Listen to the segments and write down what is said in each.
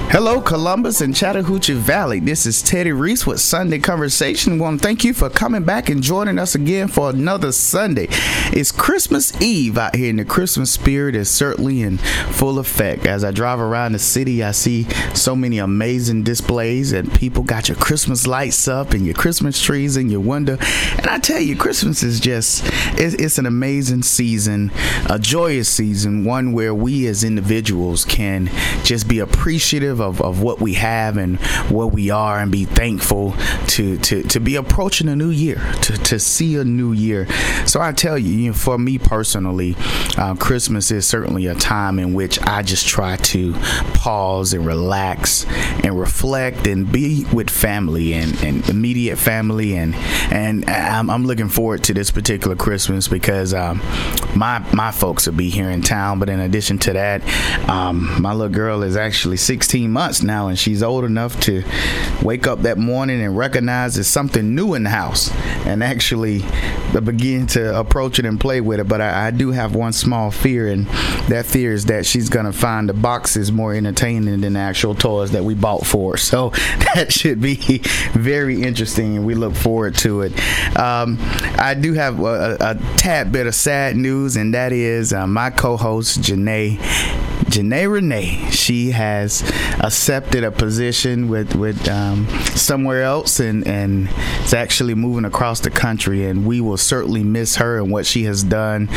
Hello, Columbus and Chattahoochee Valley. This is Teddy Reese with Sunday Conversation. I want to thank you for coming back and joining us again for another Sunday. It's Christmas Eve out here, and the Christmas spirit is certainly in full effect. As I drive around the city, I see so many amazing displays, and people got your Christmas lights up and your Christmas trees in your window. And I tell you, Christmas is just, it's an amazing season, a joyous season, one where we as individuals can just be appreciative of what we have and where we are, and be thankful to be approaching a new year, to see a new year. So I tell you, for me personally, Christmas is certainly a time in which I just try to pause and relax and reflect and be with family and immediate family, and I'm looking forward to this particular Christmas because my folks will be here in town. But in addition to that, my little girl is actually 16 months now, and she's old enough to wake up that morning and recognize there's something new in the house and actually begin to approach it and play with it. But I do have one small fear, and that fear is that she's going to find the boxes more entertaining than the actual toys that we bought for her. So that should be very interesting, and we look forward to it. I do have a tad bit of sad news, and that is my co-host Janae Renee. She has accepted a position with somewhere else, and is actually moving across the country, and we will certainly miss her and what she has done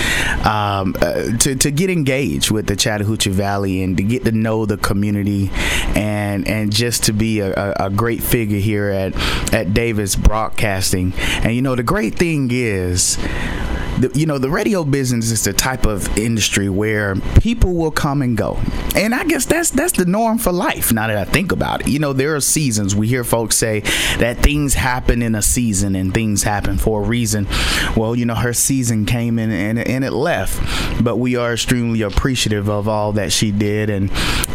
to get engaged with the Chattahoochee Valley and to get to know the community, and just to be a great figure here at Davis Broadcasting. And the great thing is, the radio business is the type of industry where people will come and go. And I guess that's the norm for life, now that I think about it. There are seasons. We hear folks say that things happen in a season and things happen for a reason. Well, her season came in and it left. But we are extremely appreciative of all that she did. And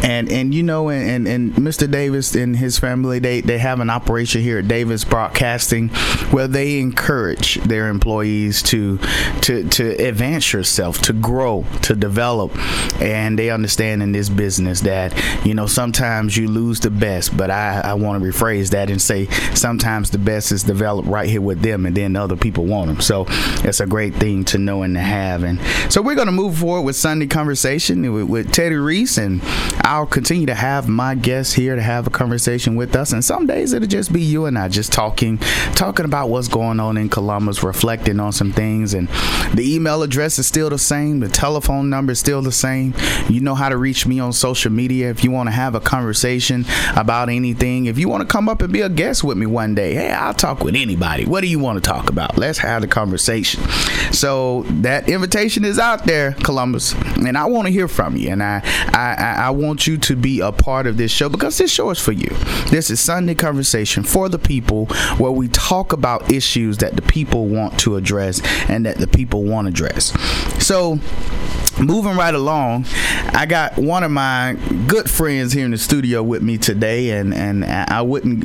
Mr. Davis and his family, they have an operation here at Davis Broadcasting where they encourage their employees to advance yourself, to grow, to develop. And they understand in this business that sometimes you lose the best, but I want to rephrase that and say sometimes the best is developed right here with them, and then other people want them. So it's a great thing to know and to have. And so we're going to move forward with Sunday Conversation with Teddy Reese, and I'll continue to have my guests here to have a conversation with us. And some days it'll just be you and I just talking about what's going on in Columbus, reflecting on some things. And the email address is still the same. The telephone number is still the same. You know how to reach me on social media if you want to have a conversation about anything. If you want to come up and be a guest with me one day, hey, I'll talk with anybody. What do you want to talk about? Let's have the conversation. So that invitation is out there, Columbus, and I want to hear from you. And I want you to be a part of this show, because this show is for you. This is Sunday Conversation for the people, where we talk about issues that the people want to address and that the people want to address. So moving right along, I got one of my good friends here in the studio with me today, and I wouldn't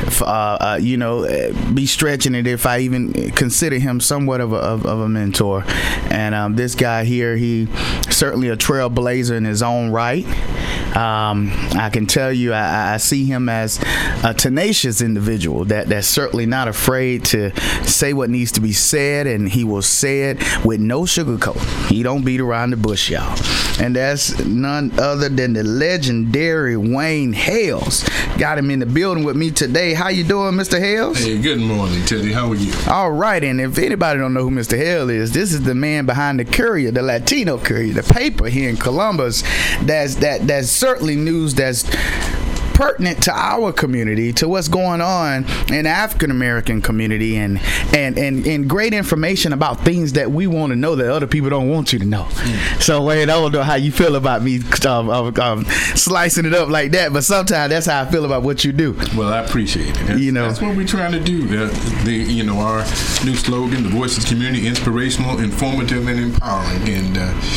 be stretching it if I even consider him somewhat of a mentor. And this guy here, he certainly a trailblazer in his own right. I can tell you, I see him as a tenacious individual that's certainly not afraid to say what needs to be said, and he will say it with no sugarcoat. He don't beat around the bush, y'all. And that's none other than the legendary Wayne Hales. Got him in the building with me today. How you doing, Mr. Hales? Hey, good morning, Teddy. How are you? All right, and if anybody don't know who Mr. Hales is, this is the man behind the Courier, the Latino Courier, the paper here in Columbus. That's certainly news that's pertinent to our community, to what's going on in the African American community, and great information about things that we want to know that other people don't want you to know. So Wayne, I don't know how you feel about me slicing it up like that, but sometimes that's how I feel about what you do. Well, I appreciate it. That's what we're trying to do. Our new slogan, the Voices Community, inspirational, informative, and empowering. And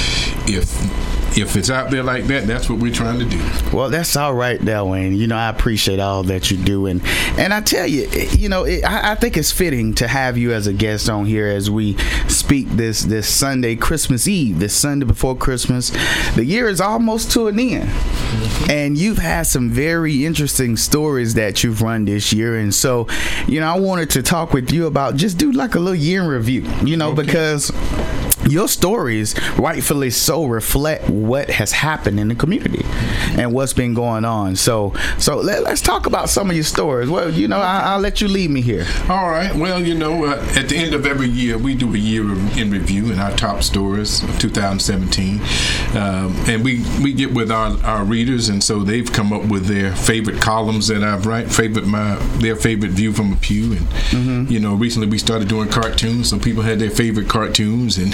if it's out there like that, that's what we're trying to do. Well, that's all right there, Wayne. I appreciate all that you do. And I tell you, I think it's fitting to have you as a guest on here as we speak this Sunday, Christmas Eve, this Sunday before Christmas. The year is almost to an end. Mm-hmm. And you've had some very interesting stories that you've run this year. And so, I wanted to talk with you about just do like a little year in review, okay. Because your stories, rightfully so, reflect what has happened in the community and what's been going on. So let's talk about some of your stories. Well, I'll let you lead me here. All right. Well, at the end of every year, we do a year in review and our top stories of 2017. And we get with our readers, and so they've come up with their favorite columns that I've their favorite view from a pew. And, mm-hmm. Recently we started doing cartoons, so people had their favorite cartoons. And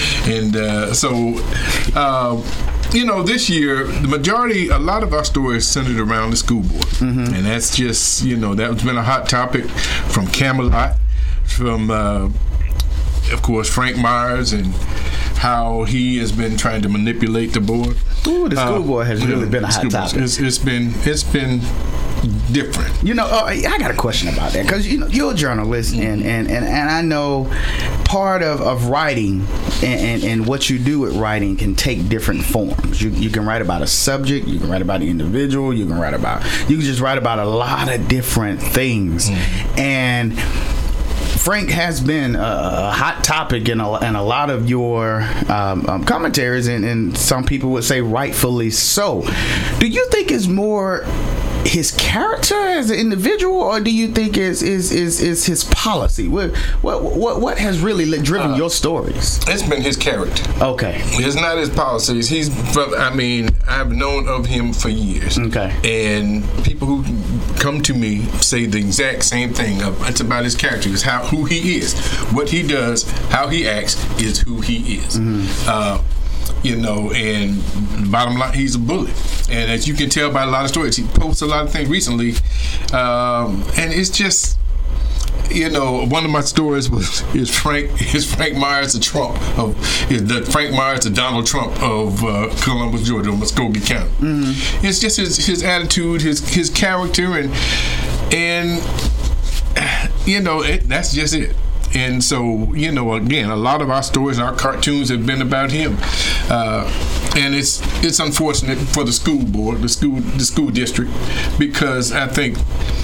this year, a lot of our stories centered around the school board. Mm-hmm. And that's just, that's been a hot topic from Camelot, from, of course, Frank Myers and how he has been trying to manipulate the board. Ooh, the school board has really been a hot topic. It's been different. I got a question about that because you're a journalist, and I know part of writing and what you do with writing can take different forms. You can write about a subject, you can write about an individual, you can just write about a lot of different things. Mm-hmm. And Frank has been a hot topic in a lot of your commentaries, and some people would say rightfully so. Do you think it's more his character as an individual, or do you think is his policy? What has really driven your stories? It's been his character. Okay. It's not his policies. I've known of him for years. Okay. And people who come to me say the exact same thing. It's about his character. It's who he is. What he does, how he acts is who he is. Mm-hmm. And bottom line, he's a bully. And as you can tell by a lot of stories, he posts a lot of things recently. And it's just, one of my stories is Frank Myers the Trump Frank Myers the Donald Trump of Columbus, Georgia, Muskogee County. Mm-hmm. It's just his attitude, his character, and that's just it. And so, again, a lot of our stories, our cartoons have been about him. And it's unfortunate for the school board, the school district, because I think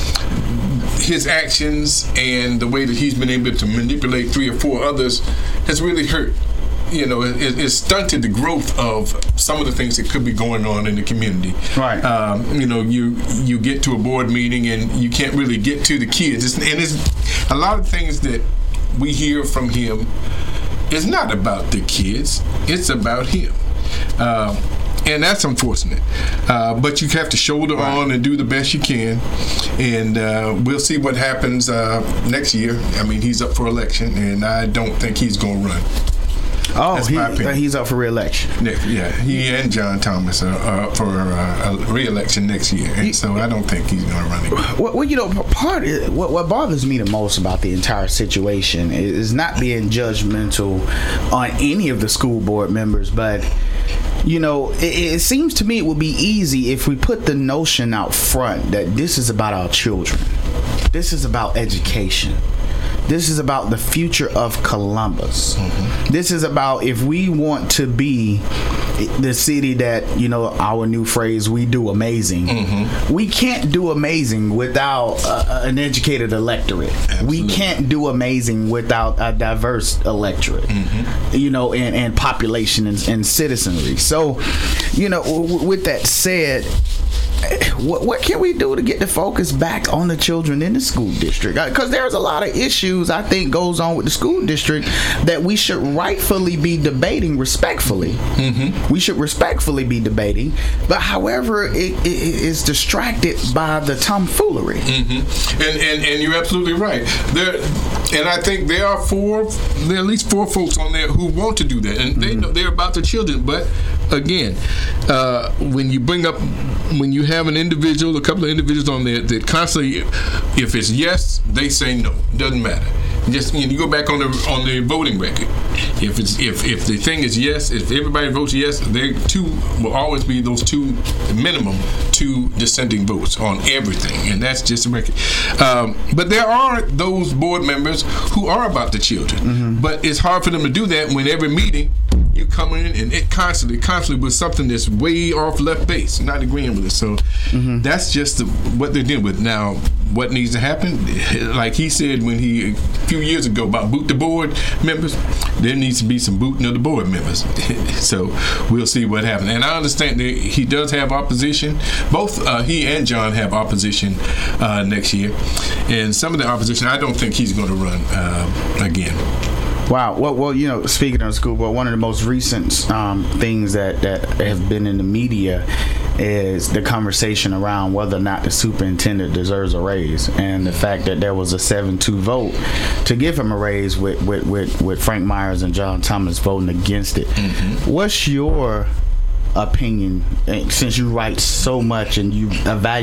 his actions and the way that he's been able to manipulate 3 or 4 others has really hurt. It stunted the growth of some of the things that could be going on in the community. Right. You get to a board meeting and you can't really get to the kids. It's a lot of things that we hear from him is not about the kids. It's about him. And that's unfortunate. But you have to shoulder on and do the best you can. And we'll see what happens next year. He's up for election, and I don't think he's going to run. Oh, he's up for re-election. Yeah, he and John Thomas are up for re-election next year, and so I don't think he's going to run again. What bothers me the most about the entire situation is not being judgmental on any of the school board members, but it seems to me it would be easy if we put the notion out front that this is about our children. This is about education. This is about the future of Columbus. Mm-hmm. This is about if we want to be the city that, our new phrase, we do amazing. Mm-hmm. We can't do amazing without an educated electorate. Absolutely. We can't do amazing without a diverse electorate, mm-hmm. And population and citizenry. So, with that said, what can we do to get the focus back on the children in the school district? Because there's a lot of issues I think goes on with the school district that we should rightfully be debating respectfully. Mm-hmm. We should respectfully be debating, but however, it is distracted by the tomfoolery. Mm-hmm. And you're absolutely right. And I think there are at least 4 folks on there who want to do that, and they know they're about the children. But again, when you have a couple of individuals on there that constantly, if it's yes, they say no. Doesn't matter. Just you go back on the voting record. If the thing is yes, if everybody votes yes, there will always be those minimum two dissenting votes on everything, and that's just a record. But there are those board members who are about the children, but it's hard for them to do that when every meeting you come in and it constantly with something that's way off left base, not agreeing with it. So that's just what they're dealing with. Now, what needs to happen, like he said when a few years ago about boot the board members, there needs to be some booting of the board members. So we'll see what happens. And I understand that he does have opposition. Both he and John have opposition next year. And some of the opposition, I don't think he's going to run again. Wow. Well, speaking of school, one of the most recent things that have been in the media is the conversation around whether or not the superintendent deserves a raise, and the fact that there was a 7-2 vote to give him a raise with Frank Myers and John Thomas voting against it. What's your opinion, since you write so much and you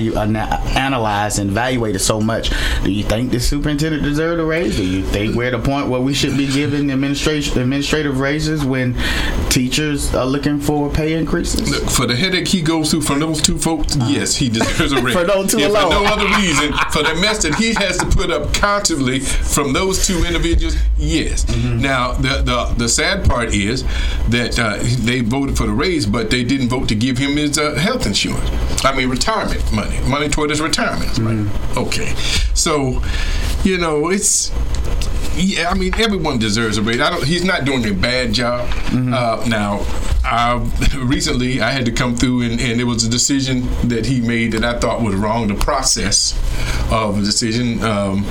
analyze and evaluate it so much? Do you think the superintendent deserves a raise? Do you think we're at a point where we should be giving administrative raises when teachers are looking for pay increases? Look, for the headache he goes through from those two folks, yes, he deserves a raise. For those two alone. For no other reason, for the mess that he has to put up constantly from those two individuals, yes. Now, the sad part is that they voted for the raise, but they didn't vote to give him his health insurance. Retirement money toward his retirement. Okay, so it's. Yeah, everyone deserves a raise. He's not doing a bad job. Now, recently I had to come through, and it was a decision that he made that I thought was wrong. The process of the decision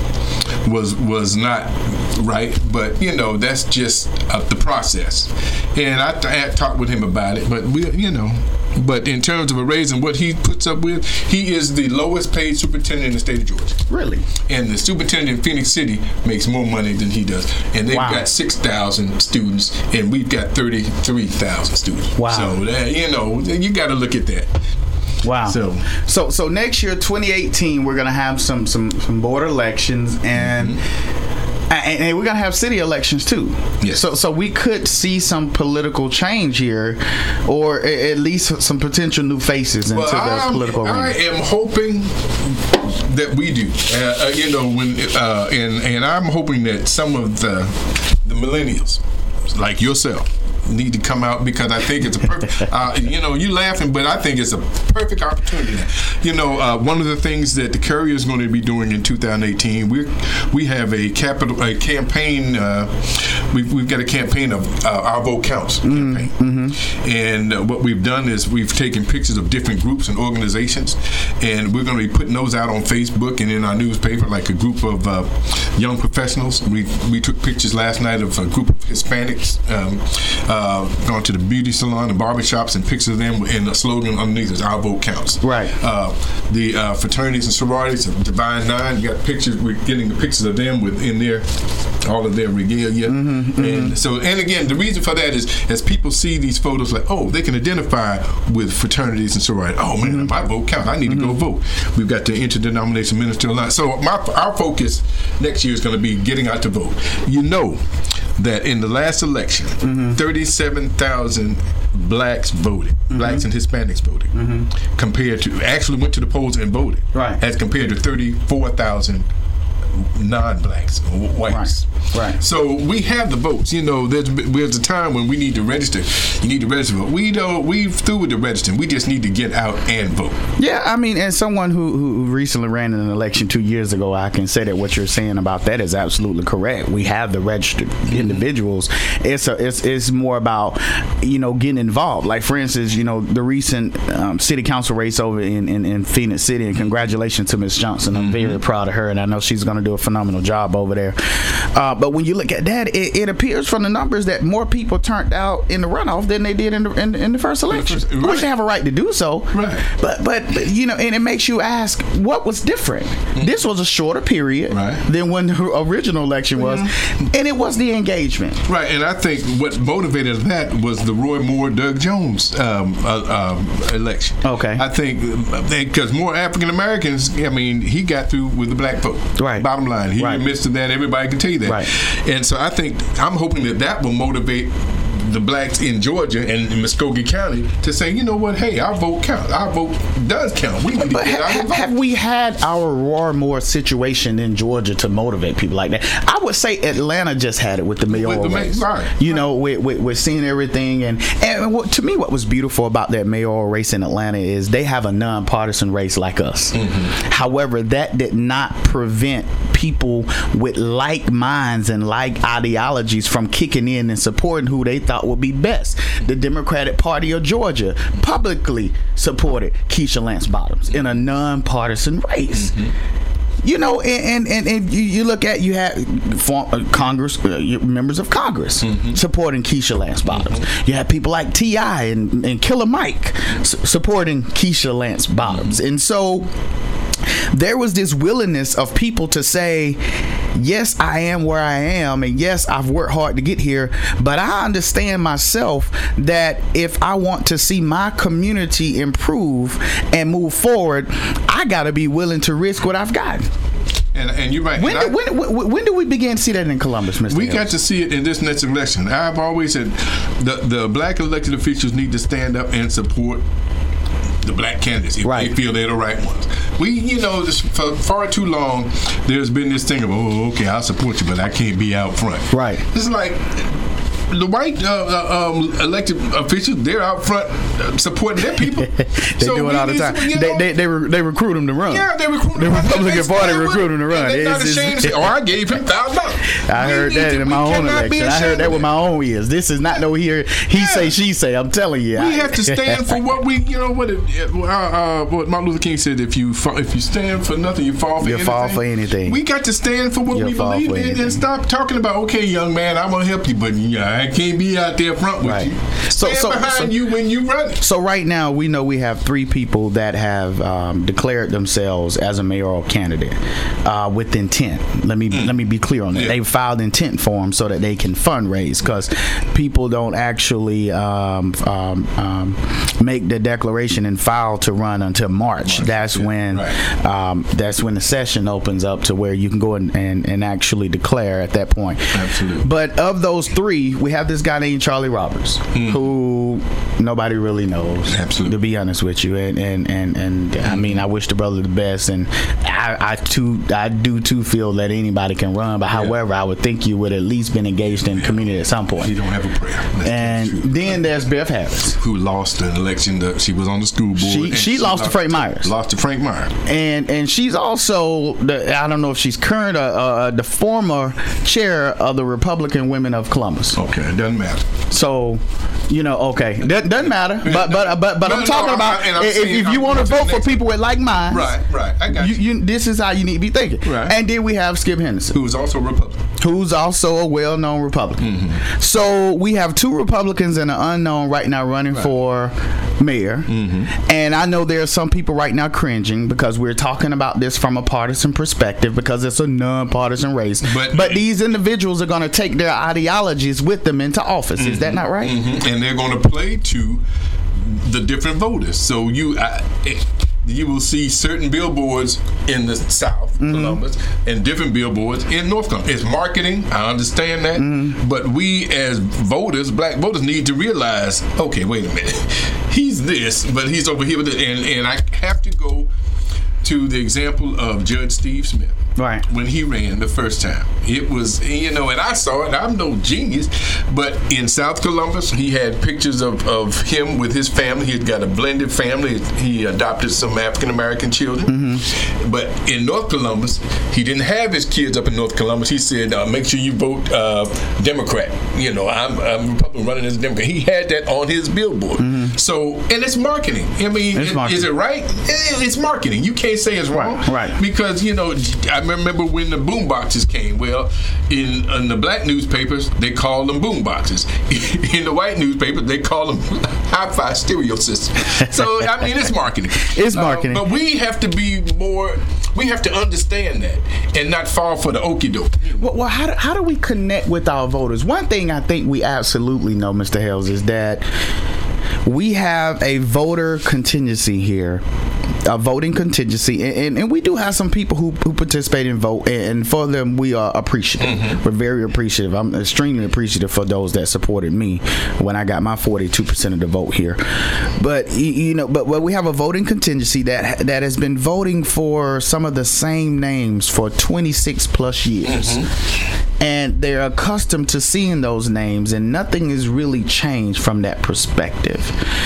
was not right, but that's just the process. And I had talked with him about it, but But in terms of a raise and what he puts up with, he is the lowest paid superintendent in the state of Georgia. Really? And the superintendent in Phoenix City makes more money than he does. And they've got 6,000 students, and we've got 33,000 students. Wow. So, you got to look at that. Wow. So next year, 2018, we're going to have some board elections, and and we're gonna have city elections too. Yes. So we could see some political change here, or at least some potential new faces into the political arena. I am hoping that we do. And I'm hoping that some of the millennials, like yourself, need to come out, because I think it's a perfect, you laughing, but I think it's a perfect opportunity. One of the things that the Courier is going to be doing in 2018, we have a campaign, we've got a campaign of Our Vote Counts campaign. And what we've done is we've taken pictures of different groups and organizations, and we're going to be putting those out on Facebook and in our newspaper, like a group of young professionals. We took pictures last night of a group of Hispanics going to the beauty salon and barbershops, and pictures of them, and the slogan underneath is Our Vote Counts. Right. The fraternities and sororities of Divine Nine, you got pictures, we're getting the pictures of them within all of their regalia. And again, the reason for that is, as people see these photos, like, oh, they can identify with fraternities and sororities. Oh man, my vote counts. I need to go vote. We've got the Interdenominational Ministerial Alliance. So our focus next year is going to be getting out to vote. That in the last election, 37,000 blacks voted, blacks and Hispanics voted, compared to, actually went to the polls and voted, as compared to 34,000 non-blacks or whites. Right. So we have the votes. There's a time when we need to register. You need to register to vote. We've through with the registering. We just need to get out and vote. Yeah, as someone who recently ran in an election 2 years ago, I can say that what you're saying about that is absolutely correct. We have the registered individuals. It's more about getting involved. Like, for instance, the recent city council race over in Phoenix City, and congratulations to Ms. Johnson. I'm very proud of her, and I know she's going to do a phenomenal job over there. But when you look at that, it appears from the numbers that more people turned out in the runoff than they did in the first election. Which they have a right to do so. Right. But and it makes you ask, what was different? This was a shorter period than when the original election was, and it was the engagement. Right. And I think what motivated that was the Roy Moore, Doug Jones election. Okay. I think because more African Americans, he got through with the black vote. Right. bottom line. He Right. admits to that. Everybody can tell you that. Right. And so I'm hoping that will motivate the blacks in Georgia and in Muskogee County to say, you know what, hey, our vote counts. Our vote does count. We need to But get out and vote. have we had our Roy Moore situation in Georgia to motivate people like that? I would say Atlanta just had it with the mayoral race. Right. You know, we're seeing everything. And to me, what was beautiful about that mayoral race in Atlanta is they have a nonpartisan race like us. Mm-hmm. However, that did not prevent people with like minds and like ideologies from kicking in and supporting who they thought would be best. The Democratic Party of Georgia publicly supported Keisha Lance Bottoms in a nonpartisan race. Mm-hmm. You know, and you look at, you have Congress, members of Congress mm-hmm. supporting Keisha Lance Bottoms. Mm-hmm. You have people like T.I. and Killer Mike supporting Keisha Lance Bottoms. Mm-hmm. And so there was this willingness of people to say, yes, I am where I am, and yes, I've worked hard to get here, but I understand myself that if I want to see my community improve and move forward, I got to be willing to risk what I've got. And you're right. When do we begin to see that in Columbus, Mr. We Hills? got to see it in this next election. I've always said the black elected officials need to stand up and support the black candidates if they feel they're the right ones. For far too long, there's been this thing of, oh, okay, I'll support you, but I can't be out front. Right. It's like the white elected officials, they're out front supporting their people. They do it all the time. They recruit them to run. Yeah, they recruit them. The Republican Party recruit them to run. They're not ashamed to say, I gave him $1,000. I heard that in my own election. I heard that with my own ears. This is not he say, she say. I'm telling you. We have to stand for what what Martin Luther King said, if you stand for nothing, you fall for anything. You fall for anything. We got to stand for what we believe in and stop talking about, okay, young man, I want to help you, but I can't be out there front with you. Stand behind you when you run. So right now, we know we have 3 people that have declared themselves as a mayoral candidate with intent. Let me be clear on that. Yeah. They filed intent forms so that they can fundraise, because people don't actually make the declaration and file to run until March. That's when the session opens up to where you can go and actually declare at that point. Absolutely. But of those 3, we have this guy named Charlie Roberts, who nobody really knows. Absolutely. To be honest with you, and I mean, I wish the brother the best, and I do too feel that anybody can run, but however, I would think you would at least been engaged in the community at some point. She don't have a prayer. And then there's Beth Harris, who lost an election. She was on the school board. She lost to Frank Myers. Lost to Frank Myers. And she's also I don't know if she's current the former chair of the Republican Women of Columbus. Okay, it doesn't matter. So, okay, doesn't matter. But I'm talking about if you want to vote for people with like minds. Right. I got you. This is how you need to be thinking. Right. And then we have Skip Henderson, who's also a Republican. Who's also a well-known Republican. Mm-hmm. So we have 2 Republicans and an unknown right now running for mayor. Mm-hmm. And I know there are some people right now cringing because we're talking about this from a partisan perspective because it's a non-partisan race. But these individuals are going to take their ideologies with them into office. Mm-hmm. Is that not right? Mm-hmm. And they're going to play to the different voters. So you will see certain billboards in the South, Columbus, and different billboards in North Columbus. It's marketing. I understand that. But we as voters, black voters, need to realize, okay, wait a minute. He's this, but he's over here with it. And I have to go to the example of Judge Steve Smith. Right. When he ran the first time. It was, and I saw it. I'm no genius, but in South Columbus, he had pictures of him with his family. He'd got a blended family. He adopted some African-American children. Mm-hmm. But in North Columbus, he didn't have his kids up in North Columbus. He said, make sure you vote Democrat. I'm Republican running as a Democrat. He had that on his billboard. Mm-hmm. So, and it's marketing. I mean, is it right? It's marketing. You can't say it's wrong. Right. Because, I remember when the boom boxes came. Well, in the black newspapers, they call them boom boxes. In the white newspapers, they call them hi-fi stereo systems. So, I mean, it's marketing. It's marketing. But we have to be more, we have to understand that and not fall for the okie doke. Well, how do we connect with our voters? One thing I think we absolutely know, Mr. Hales, is that we have a voter contingency here a voting contingency, and we do have some people who participate and vote, and for them we are appreciative. We're very appreciative. I'm extremely appreciative for those that supported me when I got my 42% of the vote here. But but we have a voting contingency that has been voting for some of the same names for 26 plus years. And they're accustomed to seeing those names, and nothing has really changed from that perspective.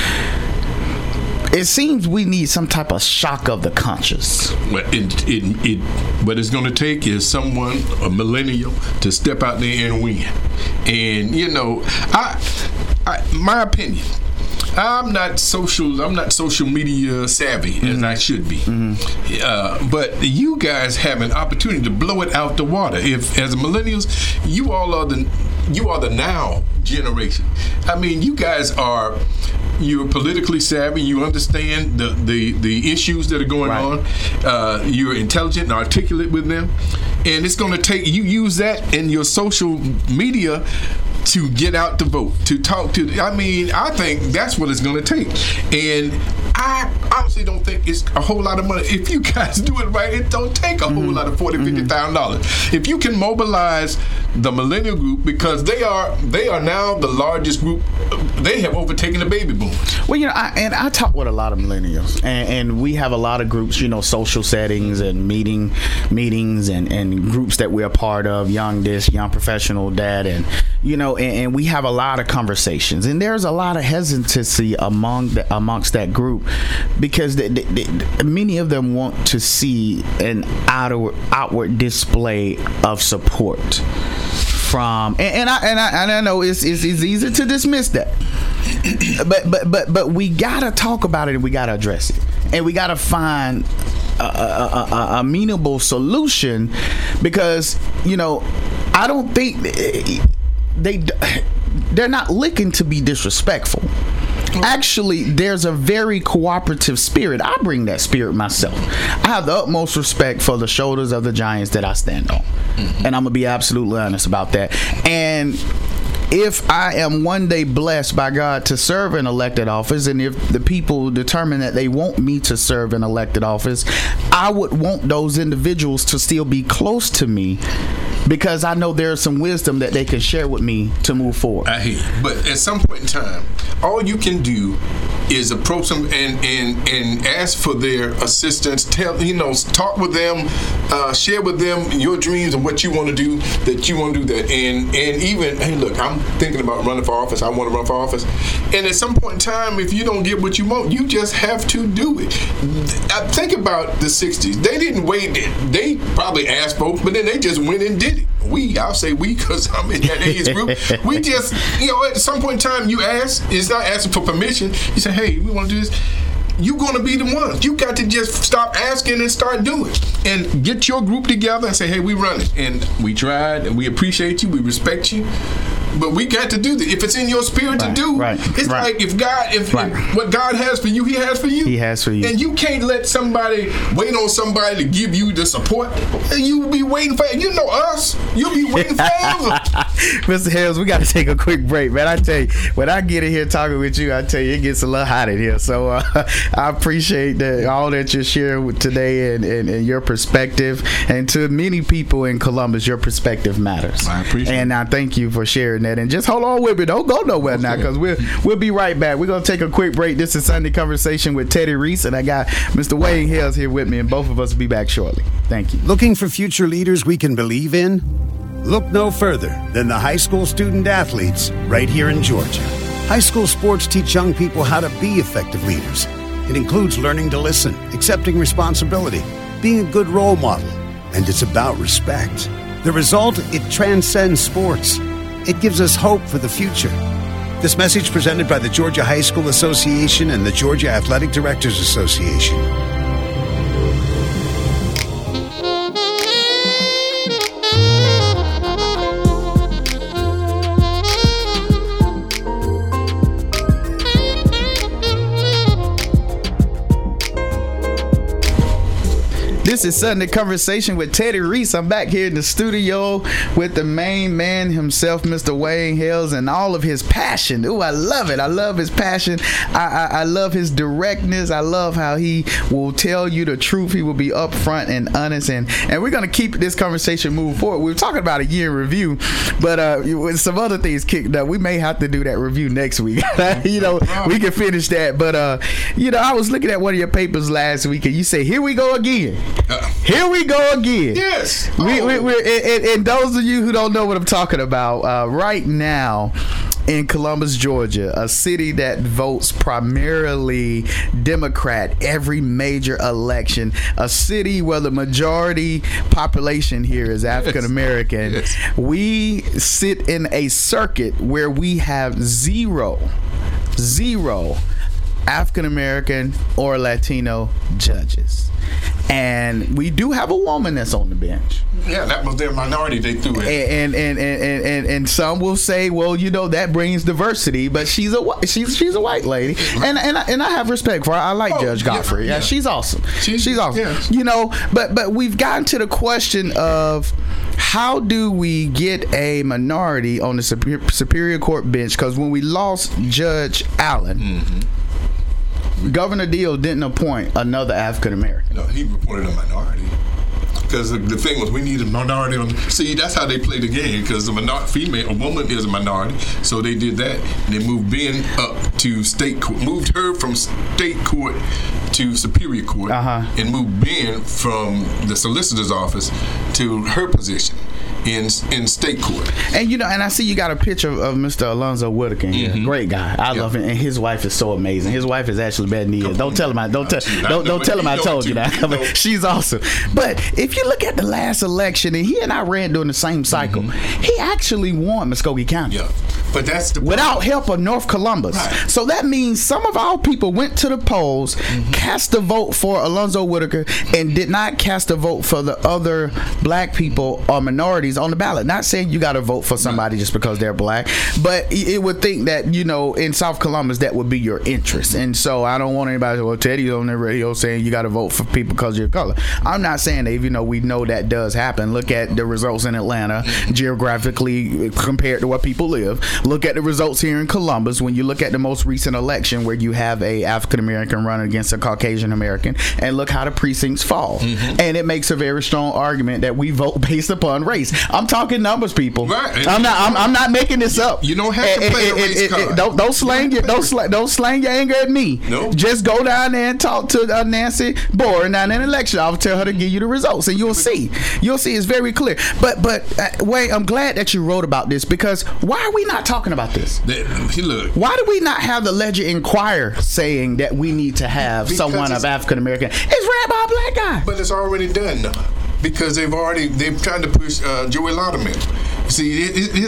It seems we need some type of shock of the conscience. Well, what it's going to take is someone, a millennial, to step out there and win. And my opinion, I'm not social media savvy as I should be. But you guys have an opportunity to blow it out the water. If, as millennials, you are the now generation. I mean, you guys you're politically savvy. You understand the issues that are going on. You're intelligent and articulate with them. And it's going to take, you use that in your social media to get out the vote, to talk to. I think that's what it's going to take. And I honestly don't think it's a whole lot of money. If you guys do it right, it don't take a whole lot of $40,000-$50,000. If you can mobilize the millennial group, because they are now the largest group. They have overtaken the baby boomers. Well, I talk with a lot of millennials, and we have a lot of groups, social settings and meetings and groups that we're a part of, Young Professional Dad, and and we have a lot of conversations, and there's a lot of hesitancy amongst that group, because many of them want to see an outward display of support from, and I know it's easy to dismiss that, but we gotta talk about it, and we gotta address it, and we gotta find a amenable solution, because I don't think they're not looking to be disrespectful. Actually, there's a very cooperative spirit. I bring that spirit myself. I have the utmost respect for the shoulders of the giants that I stand on. And I'm going to be absolutely honest about that. And if I am one day blessed by God to serve in elected office, and if the people determine that they want me to serve in elected office, I would want those individuals to still be close to me, because I know there's some wisdom that they can share with me to move forward. I hear you. But at some point in time, all you can do is approach them and ask for their assistance. Talk with them, share with them your dreams and what you want to do, that you want to do that. And even, hey, look, I'm thinking about running for office. I want to run for office. And at some point in time, if you don't get what you want, you just have to do it. Think about the 60s. They didn't wait. They probably asked folks, but then they just went and did it. I'll say we, because I'm in that age group. We just, at some point in time, you ask. It's not asking for permission. You say, hey, we want to do this. You're going to be the ones. You got to just stop asking and start doing. And get your group together and say, hey, we run it. And we tried, and we appreciate you. We respect you. But we got to do this. If it's in your spirit to do, it's like if what God has for you, He has for you. He has for you. And you can't let somebody wait on somebody to give you the support. And you'll be waiting for, us. You'll be waiting forever. Mr. Hales, we got to take a quick break, man. I tell you, when I get in here talking with you, I tell you, it gets a little hot in here. So I appreciate all that you're sharing today and your perspective. And to many people in Columbus, your perspective matters. I appreciate it. And I thank you for sharing that. And just hold on with me. Don't go nowhere now, because we'll be right back. We're going to take a quick break. This is Sunday Conversation with Teddy Reese, and I got Mr. Wayne Hales here with me, and both of us will be back shortly. Thank you. Looking for future leaders we can believe in? Look no further than the high school student athletes right here in Georgia. High school sports teach young people how to be effective leaders. It includes learning to listen, accepting responsibility, being a good role model, and it's about respect. The result, it transcends sports. It gives us hope for the future. This message presented by the Georgia High School Association and the Georgia Athletic Directors Association. This This is Sunday Conversation with Teddy Reese. I'm back here in the studio with the main man himself, Mr. Wayne Hales, and all of his passion. Ooh, I love it. I love his passion. I love his directness. I love how he will tell you the truth. He will be upfront and honest, and we're going to keep this conversation moving forward. We were talking about a year in review, but with some other things kicked up, we may have to do that review next week. We can finish that. But I was looking at one of your papers last week, and you say, "Here we go again. Here we go again." Yes. And those of you who don't know what I'm talking about, right now in Columbus, Georgia, a city that votes primarily Democrat every major election, a city where the majority population here is African American, yes. We sit in a circuit where we have zero African American or Latino judges. And we do have a woman that's on the bench. Yeah, that was their minority they threw in. And some will say, well, that brings diversity, but she's a white lady, and I have respect for her. I like Judge Godfrey. Yeah, she's awesome. She's awesome. Yes. But we've gotten to the question of how do we get a minority on the Superior Court bench? Because when we lost Judge Allen, Governor Deal didn't appoint another African American. No, he appointed a minority. Because the thing was, we needed a minority on. See, that's how they play the game. Because a woman is a minority, so they did that. And they moved Ben up to state court, moved her from state court to Superior Court, and moved Ben from the solicitor's office to her position in state court. And and I see you got a picture of Mr. Alonzo Whitaker here. Great guy. I love him, and his wife is so amazing. His wife is actually better than he is. Don't tell him I told you that. She's awesome. But if you look at the last election, and he and I ran during the same cycle, he actually won Muskogee County. Yeah. But that's the without help of North Columbus. Right. So that means some of our people went to the polls, cast a vote for Alonzo Whitaker, and did not cast a vote for the other black people or minorities on the ballot. Not saying you got to vote for somebody just because they're black, but it would think that in South Columbus that would be your interest. And so I don't want anybody to say, well, Teddy's on the radio saying you got to vote for people because of your color. I'm not saying that, even though we know that does happen. Look at the results in Atlanta geographically compared to where people live. Look at the results here in Columbus when you look at the most recent election where you have a African American running against a Caucasian American, and look how the precincts fall. And it makes a very strong argument that we vote based upon race. I'm talking numbers, people. Right. I'm not making this up. You don't have to play the race card. Don't slang your anger at me. Nope. Just go down there and talk to Nancy Boren down in the election. I'll tell her to give you the results, and you'll see. It's very clear. But Wayne, I'm glad that you wrote about this, because why are we not talking about this? Look. Why do we not have the Ledger Inquirer saying that we need to have someone of African American? It's read by a black guy. But it's already done now, because they've tried to push Joey Lauderman. See,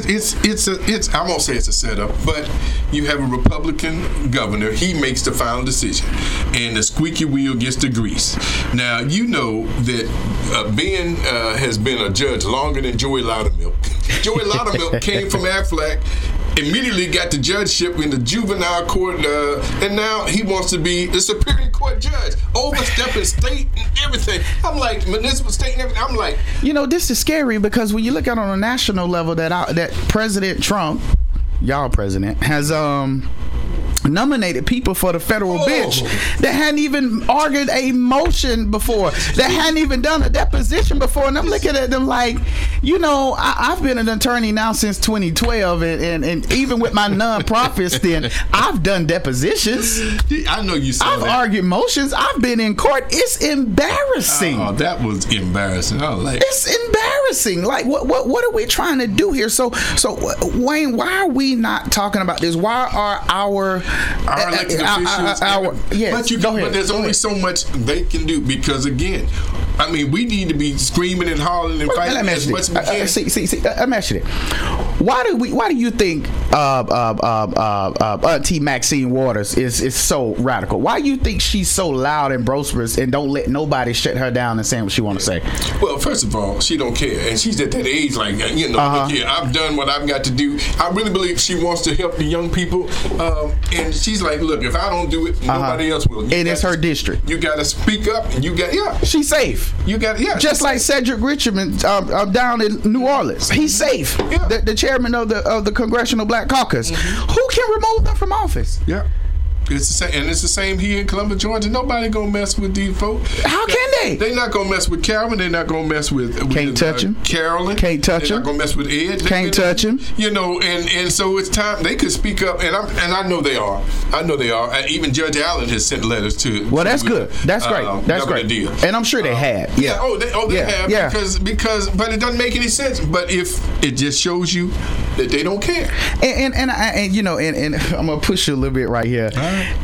it's I won't say it's a setup, but you have a Republican governor. He makes the final decision, and the squeaky wheel gets the grease. Now, you know that Ben has been a judge longer than Joey Laudermilk. Joey Laudermilk came from Aflac, immediately got the judgeship in the juvenile court, and now he wants to be the Superior Court judge, overstepping state and everything. I'm like, municipal, state and everything. I'm like, this is scary, because when you look at it on a national level, that President Trump, y'all president, has nominated people for the federal bench that hadn't even argued a motion before, that hadn't even done a deposition before. And I'm looking at them like, I've been an attorney now since 2012, and even with my nonprofit stint, I've done depositions. I know you said I've argued motions. I've been in court. It's embarrassing. Oh, that was embarrassing. It's embarrassing. Like, what are we trying to do here? So Wayne, why are we not talking about this? Why are our elected officials? But there's only so much they can do, because again, I mean, we need to be screaming and hollering and fighting as much as we can. See, let me ask you this. Why do you think Auntie Maxine Waters is so radical? Why do you think she's so loud and boisterous and don't let nobody shut her down and say what she want to say? Well, first of all, she don't care, and she's at that age, like, look here, I've done what I've got to do. I really believe she wants to help the young people, and she's like, look, if I don't do it, nobody else will. And it's her district. You got to speak up, and she's safe. safe. You got just like Cedric Richmond down in New Orleans. He's safe. Yeah. The chairman of the Congressional Black Caucus. Who can remove them from office? Yeah. It's the same, and it's the same here in Columbus, Georgia. Nobody gonna mess with these folks. How can they? They're not gonna mess with Calvin. They're not gonna mess with Can't touch him. Carolyn. Can't touch They're him. not gonna mess with Ed. Can't touch him. You know, and so it's time they could speak up, and I know they are. I know they are. Even Judge Allen has sent letters to. Well, that's good. That's great. That's great. Deal. And I'm sure they have. Yeah. They have. Yeah. Because, but it doesn't make any sense. But if it just shows you that they don't care. And I'm gonna push you a little bit right here. All right.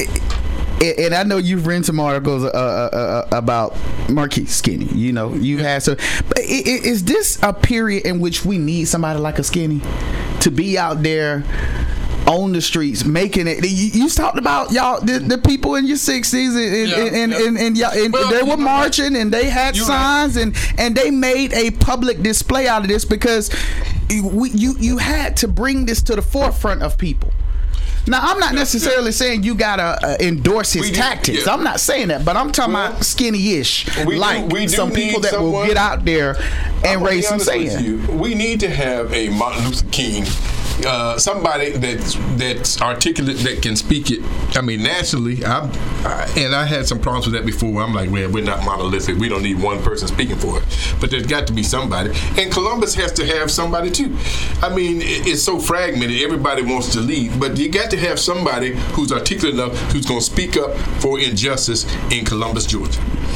And I know you've written some articles about Marquise Skinny. You know, you've had some. But is this a period in which we need somebody like a Skinny to be out there on the streets making it? You talked about y'all, the people in your 60s, and y'all, they were marching and they had signs and they made a public display out of this because you had to bring this to the forefront of people. Now, I'm not necessarily saying you gotta endorse his tactics. I'm not saying that, but I'm talking about skinny-ish, some people that will get out there and raise some sand. We need to have a Martin Luther King, somebody that's articulate, that can speak it. I mean, nationally. And I had some problems with that before. I'm like, man, we're not monolithic. We don't need one person speaking for it. But there's got to be somebody. And Columbus has to have somebody too. I mean, it's so fragmented. Everybody wants to lead, but you got to have somebody who's articulate enough, who's going to speak up for injustice in Columbus, Georgia.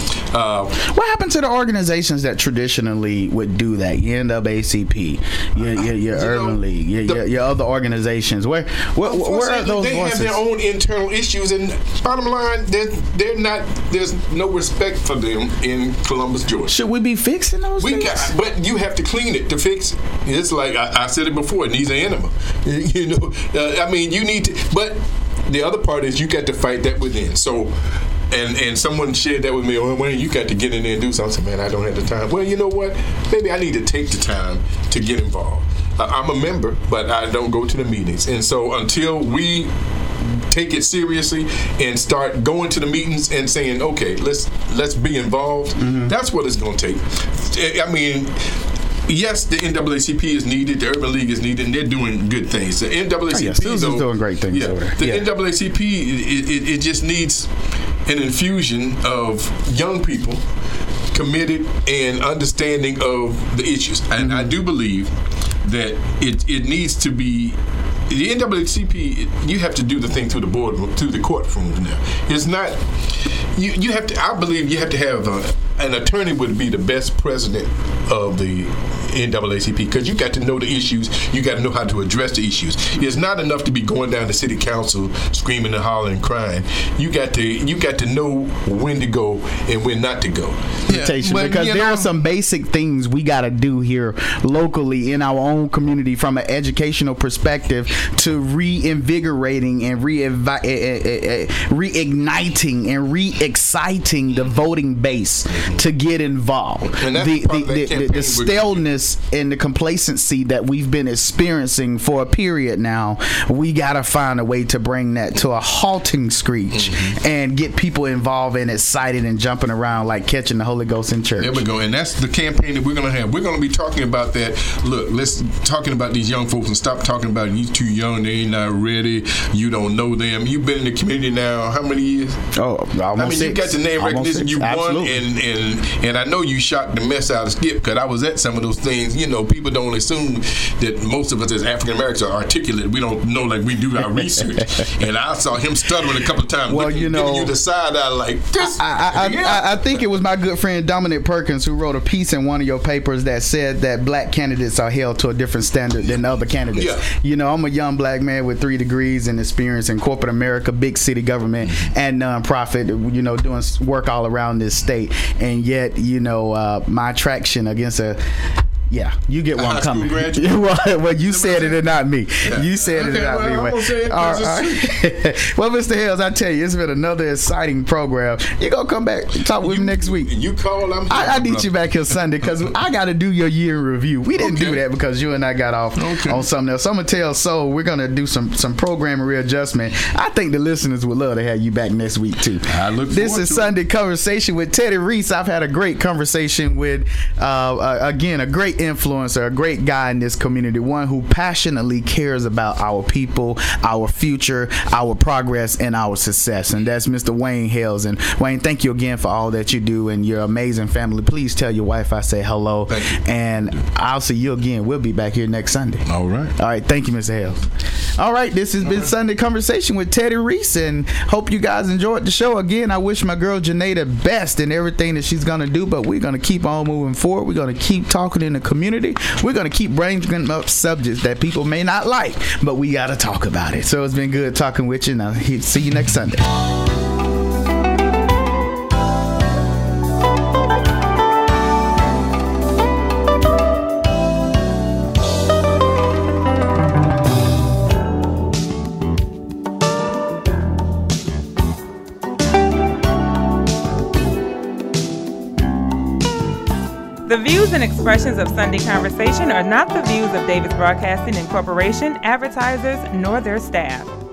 What happened to the organizations that traditionally would do that? Your NAACP, your Urban League, your other organizations. Where are those They voices? have their own internal issues, and bottom line, they're not. There's no respect for them in Columbus, Georgia. Should we be fixing those things? But you have to clean it to fix it. It's like I said it before. It needs an enema. You know, I mean, you need to. But the other part is you got to fight that within. So. And someone shared that with me. Oh, Wayne, you got to get in there and do something. Man, I don't have the time. Well, you know what? Maybe I need to take the time to get involved. I'm a member, but I don't go to the meetings. And so until we take it seriously and start going to the meetings and saying, okay, let's be involved, that's what it's going to take. I mean, yes, the NAACP is needed, the Urban League is needed, and they're doing good things. The NAACP, Susan's doing great things over there. The NAACP, it just needs an infusion of young people committed and understanding of the issues. And I do believe that it needs to be. The NAACP, you have to do the thing through the boardroom, through the courtroom now. It's not. You have to. I believe you have to have an attorney would be the best president of the NAACP because you got to know the issues. You got to know how to address the issues. It's not enough to be going down to city council screaming and hollering and crying. You got to know when to go and when not to go. Because there are some basic things we got to do here locally in our own community from an educational perspective to reinvigorating and reigniting and re-exciting the voting base to get involved. And that's the staleness and the complacency that we've been experiencing for a period now, we got to find a way to bring that to a halting screech and get people involved and excited and jumping around like catching the Holy Ghost in church. There we go. And that's the campaign that we're going to have. We're going to be talking about that. Look, let's talking about these young folks and stop talking about you too young, they ain't not ready, you don't know them. You've been in the community now how many years? Oh, almost 6. You got the name recognition, you won, and I know you shocked the mess out of Skip because I was at some of those things. You know, people don't assume that most of us as African Americans are articulate. We don't know like we do our research. And I saw him stuttering a couple of times, giving you the side eye like this. I think it was my good friend Dominic Perkins who wrote a piece in one of your papers that said that black candidates are held to a different standard than other candidates. Yeah. You know, I'm a young black man with 3 degrees and experience in corporate America, big city government, and nonprofit, you know, doing work all around this state. And yet, you know, my attraction against a Yeah, you get one coming. Graduate. Well, you said it and not me. Yeah. You said it and not me. I'm gonna say it all right. Well, Mr. Hales, I tell you, it's been another exciting program. You gonna come back and talk with me next week? You call. I need you back here Sunday because I got to do your year in review. We didn't do that because you and I got off on something else. So I'm gonna tell Soul we're gonna do some programming readjustment. I think the listeners would love to have you back next week too. I look forward This is to Sunday Conversation with Teddy Reese. I've had a great conversation with again a great influencer, a great guy in this community, one who passionately cares about our people, our future, our progress, and our success. And that's Mr. Wayne Hales. And Wayne, thank you again for all that you do and your amazing family. Please tell your wife I say hello. Thank you. And I'll see you again. We'll be back here next Sunday. All right. All right. Thank you, Mr. Hales. All right. This has been Sunday Conversation with Teddy Reese, and hope you guys enjoyed the show. Again, I wish my girl Janae the best in everything that she's going to do, but we're going to keep on moving forward. We're going to keep talking in the community. We're going to keep bringing up subjects that people may not like, but we got to talk about it. So it's been good talking with you, and I'll see you next Sunday. The views and expressions of Sunday Conversation are not the views of Davis Broadcasting Incorporation, advertisers, nor their staff.